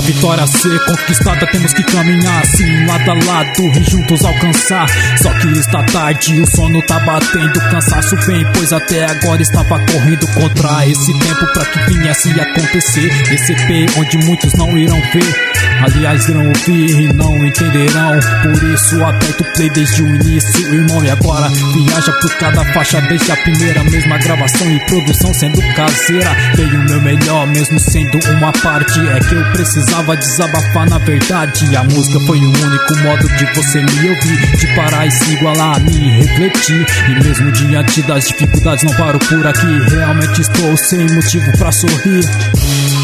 vitória a ser conquistada, temos que caminhar assim, lado a lado e juntos alcançar. Só que está tarde, o sono tá batendo, cansaço vem, pois até agora estava correndo contra esse tempo pra que viesse a acontecer. Esse EP onde muitos não irão ver, aliás irão ouvir e não entenderão. Por isso aperta o play desde o início, irmão, e agora viaja por cada faixa desde a primeira. Mesma gravação e produção sendo caseira. Dei o meu melhor mesmo sendo uma parte, é que eu precisava desabafar na verdade. A música foi o único modo de você me ouvir, de parar e se igualar, me refletir. E mesmo diante das dificuldades não paro por aqui, realmente estou sem motivo pra sorrir.